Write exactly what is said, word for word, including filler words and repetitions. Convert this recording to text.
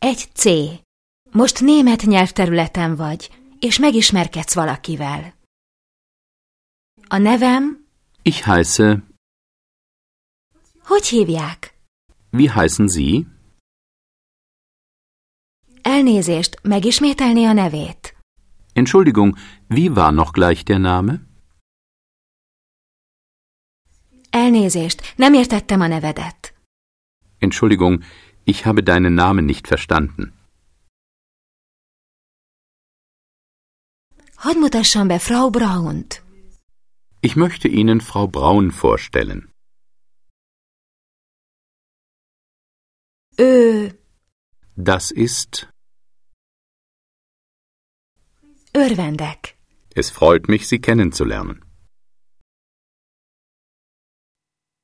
egy C. Most német nyelvterületen vagy, és megismerkedsz valakivel. A nevem... Ich heiße... Hogy hívják? Wie heißen Sie? Elnézést, megismételni a nevét? Entschuldigung, wie war noch gleich der Name? Elnézést, nem értettem a nevedet. Entschuldigung, ich habe deinen Namen nicht verstanden. Hadd mutassam be Frau Braunt. Ich möchte Ihnen Frau Braun vorstellen. Ő... Das ist... Örvendek. Es freut mich, Sie kennenzulernen.